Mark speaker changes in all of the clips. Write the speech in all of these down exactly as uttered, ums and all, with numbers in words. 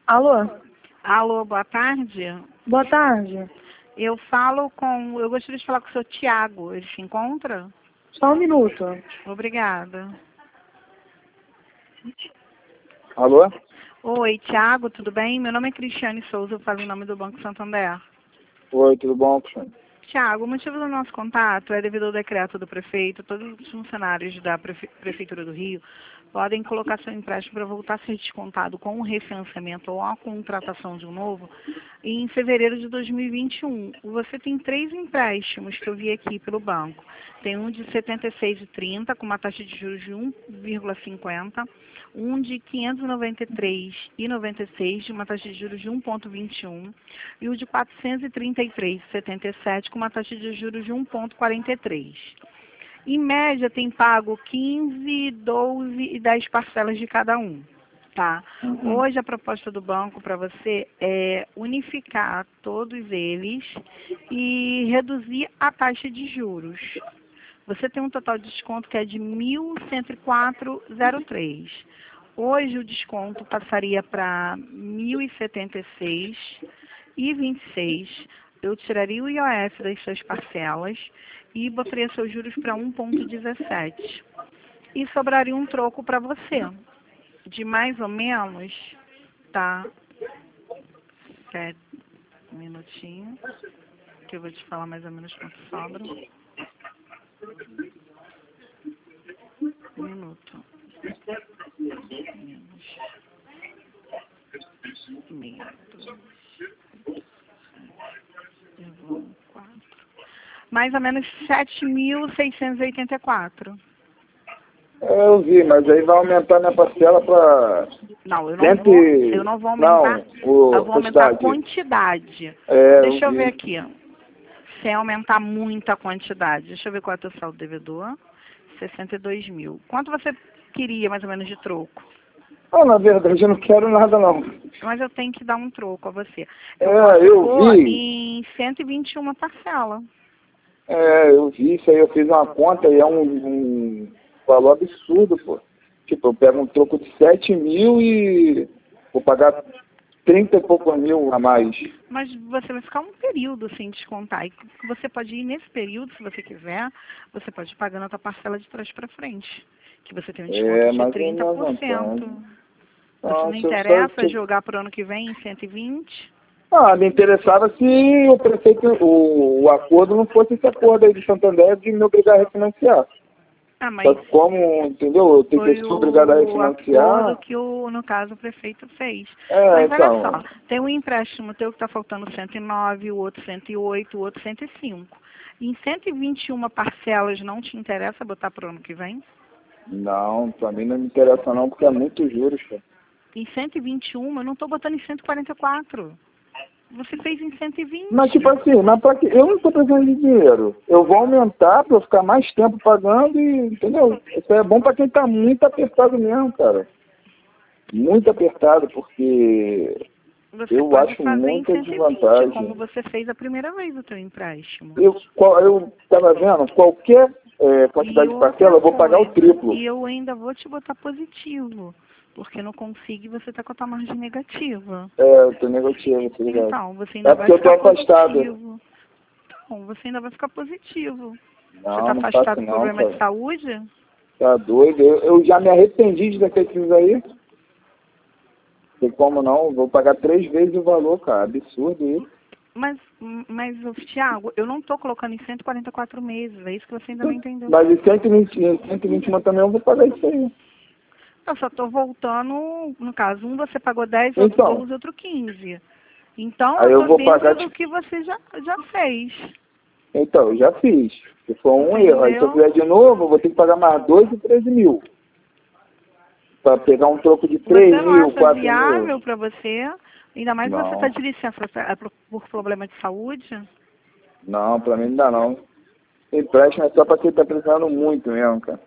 Speaker 1: Alô?
Speaker 2: Alô, boa tarde.
Speaker 1: Boa tarde.
Speaker 2: Eu falo com... Eu gostaria de falar com o seu Tiago. Ele se encontra?
Speaker 1: Só um minuto.
Speaker 2: Obrigada.
Speaker 3: Alô?
Speaker 2: Oi, Tiago, tudo bem? Meu nome é Cristiane Souza, eu falo em nome do Banco Santander.
Speaker 3: Oi, tudo bom, Cristiane?
Speaker 2: Tiago, o motivo do nosso contato é devido ao decreto do prefeito. Todos os funcionários da Prefe... Prefeitura do Rio podem colocar seu empréstimo para voltar a ser descontado com o refinanciamento ou a contratação de um novo em fevereiro de dois mil e vinte e um. Você tem três empréstimos que eu vi aqui pelo banco. Tem um de setenta e seis vírgula trinta com uma taxa de juros de um vírgula cinquenta, um de quinhentos e noventa e três vírgula noventa e seis de uma taxa de juros de um vírgula vinte e um e o de quatrocentos e trinta e três vírgula setenta e sete com uma taxa de juros de um vírgula quarenta e três. Em média, tem pago quinze, doze e dez parcelas de cada um. Tá?
Speaker 3: Uhum.
Speaker 2: Hoje, a proposta do banco para você é unificar todos eles e reduzir a taxa de juros. Você tem um total de desconto que é de mil cento e quatro vírgula zero três. Hoje, o desconto passaria para mil e setenta e seis vírgula vinte e seis. Eu tiraria o I O F das suas parcelas e botaria seus juros para um vírgula dezessete. E sobraria um troco para você, de mais ou menos, tá? Sete um minutinho, que eu vou te falar mais ou menos quanto sobra. Um minuto. Menos. Menos. Mais ou menos sete mil seiscentos e oitenta e quatro.
Speaker 3: É, eu vi, mas aí vai aumentar minha parcela para...
Speaker 2: Não, eu não, vou, eu não vou aumentar.
Speaker 3: Não, o,
Speaker 2: eu vou aumentar a
Speaker 3: quantidade.
Speaker 2: quantidade.
Speaker 3: É,
Speaker 2: Deixa eu,
Speaker 3: eu
Speaker 2: ver
Speaker 3: vi.
Speaker 2: aqui. Sem aumentar muito a quantidade. Deixa eu ver qual é o teu saldo devedor. sessenta e dois mil. Quanto você queria, mais ou menos, de troco?
Speaker 3: Ah, na verdade, eu não quero nada, não.
Speaker 2: Mas eu tenho que dar um troco a você.
Speaker 3: Eu
Speaker 2: Eu
Speaker 3: é,
Speaker 2: posso
Speaker 3: eu
Speaker 2: pôr
Speaker 3: vi.
Speaker 2: em cento e vinte e uma parcelas.
Speaker 3: É, eu vi isso aí, eu fiz uma conta e é um, um valor absurdo, pô. Tipo, eu pego um troco de sete mil e vou pagar trinta e poucos mil a mais.
Speaker 2: Mas você vai ficar um período sem descontar. E você pode ir nesse período, se você quiser, você pode ir pagando a tua parcela de trás para frente. Que você tem um desconto
Speaker 3: É,
Speaker 2: de
Speaker 3: mas
Speaker 2: trinta por cento. Você não
Speaker 3: Nossa, eu
Speaker 2: interessa
Speaker 3: só-
Speaker 2: jogar para o ano que vem em cento e vinte?
Speaker 3: Ah, me interessava se o prefeito, o, o acordo não fosse esse acordo aí de Santander de me obrigar a refinanciar.
Speaker 2: Ah, mas
Speaker 3: Só que como, entendeu? Eu tenho que
Speaker 2: foi
Speaker 3: ser obrigado a
Speaker 2: o acordo
Speaker 3: refinanciar.
Speaker 2: que, o, no caso, o prefeito fez.
Speaker 3: É,
Speaker 2: Mas olha
Speaker 3: então.
Speaker 2: só, tem um empréstimo teu que está faltando cento e nove, o outro cento e oito, o outro cento e cinco. Em cento e vinte e uma parcelas não te interessa botar para o ano que vem?
Speaker 3: Não, pra mim não me interessa não, porque é muito juros, cara.
Speaker 2: Em cento e vinte e um, eu não estou botando em cento e quarenta e quatro. Você fez em cento e vinte.
Speaker 3: Mas tipo assim, mas pra que? Eu não estou precisando de dinheiro. Eu vou aumentar para eu ficar mais tempo pagando e, entendeu? Isso é bom para quem está muito apertado mesmo, cara. Muito apertado, porque
Speaker 2: Você
Speaker 3: eu
Speaker 2: pode
Speaker 3: acho
Speaker 2: fazer em
Speaker 3: muita
Speaker 2: cento e vinte,
Speaker 3: desvantagem.
Speaker 2: como você fez a primeira vez o teu empréstimo.
Speaker 3: Eu qual- eu estava vendo, qualquer é, quantidade
Speaker 2: E
Speaker 3: de parcela, eu vou pagar o
Speaker 2: outra
Speaker 3: triplo.
Speaker 2: coisa, e eu ainda vou te botar positivo, porque no consigo você está com a tua margem negativa.
Speaker 3: É, eu tô negativo, tá ligado?
Speaker 2: Então, você ainda
Speaker 3: É
Speaker 2: vai
Speaker 3: porque eu tô
Speaker 2: ficar
Speaker 3: afastado.
Speaker 2: positivo. Então, você ainda vai ficar positivo. Você
Speaker 3: Não,
Speaker 2: está
Speaker 3: não
Speaker 2: afastado
Speaker 3: faço
Speaker 2: por
Speaker 3: não,
Speaker 2: problema de
Speaker 3: cara.
Speaker 2: saúde?
Speaker 3: Tá doido? Eu, eu já me arrependi de ter feito isso aí. Tem como não? Vou pagar três vezes o valor, cara. Absurdo isso.
Speaker 2: Mas, mas Tiago, eu não estou colocando em cento e quarenta e quatro meses, é isso que você ainda não entendeu.
Speaker 3: Mas em cento e vinte, em cento e vinte e um também eu vou pagar isso aí.
Speaker 2: Eu só estou voltando, no caso, um você pagou dez, outro
Speaker 3: Então.
Speaker 2: doze, outro quinze. Então,
Speaker 3: Aí
Speaker 2: eu
Speaker 3: eu vou
Speaker 2: estou dentro
Speaker 3: pagar,
Speaker 2: do
Speaker 3: tipo,
Speaker 2: que você já, já fez.
Speaker 3: então, eu já fiz. Se for um
Speaker 2: Entendeu?
Speaker 3: erro, aí se eu fizer de novo, eu vou ter que pagar mais dois e treze mil. Pra pegar um troco de três
Speaker 2: Você não
Speaker 3: mil,
Speaker 2: acha
Speaker 3: quatro
Speaker 2: viável
Speaker 3: mil.
Speaker 2: para você? Ainda mais você
Speaker 3: Não.
Speaker 2: está de licença é por, por problema de saúde?
Speaker 3: Não, pra mim não dá não. Empréstimo é só pra quem tá precisando muito mesmo, cara.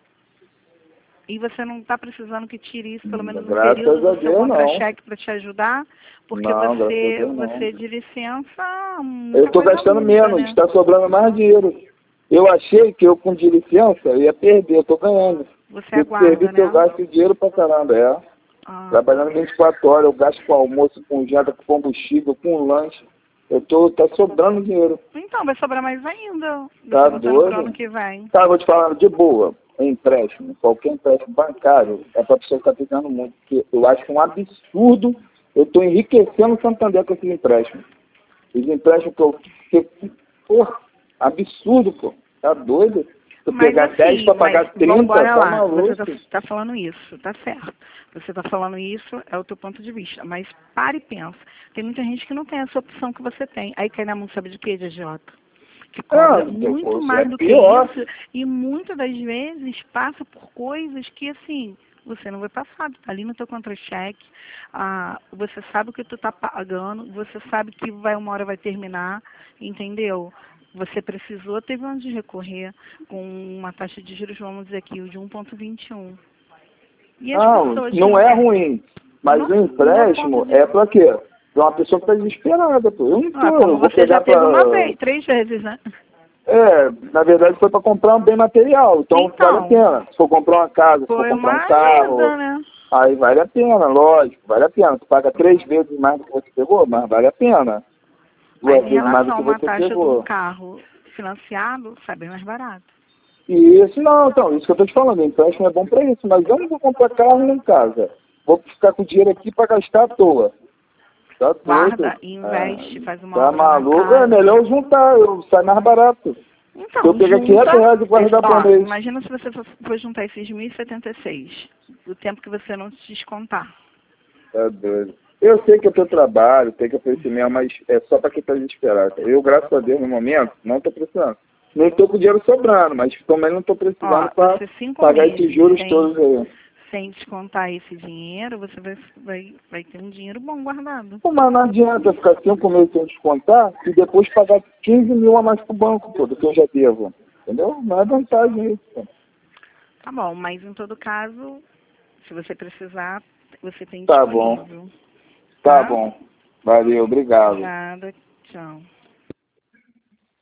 Speaker 2: E você não está precisando que tire isso pelo menos um
Speaker 3: Graças
Speaker 2: período
Speaker 3: a
Speaker 2: do seu
Speaker 3: Deus, não.
Speaker 2: contra-cheque para te ajudar? Porque
Speaker 3: Não, graças a
Speaker 2: você,
Speaker 3: Deus, não.
Speaker 2: você de licença, muita
Speaker 3: Eu tô
Speaker 2: coisa
Speaker 3: gastando
Speaker 2: muda,
Speaker 3: menos,
Speaker 2: né?
Speaker 3: tá sobrando mais dinheiro. Eu achei que eu com de licença eu ia perder, eu tô ganhando.
Speaker 2: Você
Speaker 3: Se eu
Speaker 2: aguarda,
Speaker 3: perder, eu
Speaker 2: né?
Speaker 3: gasto dinheiro pra caramba, é.
Speaker 2: Ah.
Speaker 3: Trabalhando vinte e quatro horas, eu gasto com almoço, com janta, com combustível, com lanche. Eu tô, tá sobrando dinheiro.
Speaker 2: Então, vai sobrar mais ainda.
Speaker 3: Tá
Speaker 2: Você botando pro
Speaker 3: doido?
Speaker 2: ano que vem.
Speaker 3: Tá, vou te falar de boa. Empréstimo, qualquer empréstimo bancário, é pra pessoa que tá pegando muito. Porque eu acho um absurdo. Eu tô enriquecendo o Santander com esses empréstimos. Os empréstimos que eu... Que, porra, absurdo, pô. Tá doido? Se eu
Speaker 2: Mas
Speaker 3: pegar
Speaker 2: assim,
Speaker 3: dez pra pagar
Speaker 2: mas
Speaker 3: trinta,
Speaker 2: vambora
Speaker 3: tá
Speaker 2: lá.
Speaker 3: maluco.
Speaker 2: Você tá, tá falando isso, tá certo. Você tá falando isso, é o teu ponto de vista. Mas pare e pensa. Tem muita gente que não tem essa opção que você tem. Aí cai na mão, sabe de quê, de agiota? Que cobra
Speaker 3: Ah,
Speaker 2: muito
Speaker 3: depois
Speaker 2: mais
Speaker 3: é
Speaker 2: do que
Speaker 3: pior.
Speaker 2: isso. E muitas das vezes passa por coisas que, assim, você não vai passar. Tá ali no teu contra-cheque. Ah, você sabe o que tu tá pagando. Você sabe que vai uma hora vai terminar. Entendeu? Você precisou, teve onde recorrer com uma taxa de juros, vamos dizer aqui, de um vírgula vinte e um. E as
Speaker 3: Não,
Speaker 2: pessoas que
Speaker 3: não
Speaker 2: não
Speaker 3: é
Speaker 2: têm-
Speaker 3: ruim. Mas
Speaker 2: Não-
Speaker 3: o empréstimo
Speaker 2: não é ponto de-
Speaker 3: é pra quê? Pra uma pessoa que tá desesperada, pô. Eu não tô,
Speaker 2: Ah,
Speaker 3: eu
Speaker 2: como
Speaker 3: vou
Speaker 2: você já
Speaker 3: pegar
Speaker 2: teve
Speaker 3: pra...
Speaker 2: uma vez, três vezes, né?
Speaker 3: É, na verdade foi pra comprar um bem material, então,
Speaker 2: Então,
Speaker 3: vale a pena. Se for comprar uma casa, se for
Speaker 2: Foi
Speaker 3: comprar
Speaker 2: uma
Speaker 3: um carro,
Speaker 2: ajuda, né?
Speaker 3: aí vale a pena, lógico, vale a pena. Tu paga três vezes mais do que você pegou, mas vale a pena.
Speaker 2: Mas
Speaker 3: Duas
Speaker 2: em
Speaker 3: vezes mais do
Speaker 2: relação a
Speaker 3: que
Speaker 2: uma
Speaker 3: você
Speaker 2: taxa de
Speaker 3: pegou.
Speaker 2: um carro financiado, sai bem mais barato.
Speaker 3: E isso não, então, isso que eu tô te falando, empréstimo é bom pra isso, mas eu não vou comprar carro nem casa. Vou ficar com o dinheiro aqui pra gastar à toa. Tá doido?
Speaker 2: Guarda, investe,
Speaker 3: Ah,
Speaker 2: faz uma
Speaker 3: tá
Speaker 2: obra na
Speaker 3: maluco?
Speaker 2: casa.
Speaker 3: É melhor eu juntar, eu sai mais barato.
Speaker 2: Então,
Speaker 3: Se eu pegar
Speaker 2: junta,
Speaker 3: quinhentos reais e guardar
Speaker 2: ó,
Speaker 3: por mês.
Speaker 2: imagina se você for for juntar esses mil e setenta e seis, do tempo que você não te descontar.
Speaker 3: Tá doido. Eu sei que eu tenho trabalho, tenho que oferecer mesmo, mas é só pra quem tá desesperado. Eu, graças a Deus, no momento, não tô precisando. Nem tô com dinheiro sobrando, mas também não tô precisando
Speaker 2: Ó,
Speaker 3: pra
Speaker 2: você cinco
Speaker 3: pagar
Speaker 2: meses
Speaker 3: esses juros
Speaker 2: sem-
Speaker 3: todos aí.
Speaker 2: Sem descontar esse dinheiro, você vai, vai, vai ter um dinheiro bom guardado.
Speaker 3: Pô, mas não adianta ficar cinco meses sem descontar e depois pagar quinze mil a mais pro banco, pô, do que eu já devo. Entendeu? Não é vantagem isso, pô.
Speaker 2: Tá bom, mas em todo caso, se você precisar, você tem
Speaker 3: Tá bom.
Speaker 2: disponível.
Speaker 3: Tá bom. Valeu, obrigado.
Speaker 2: Nada, tchau.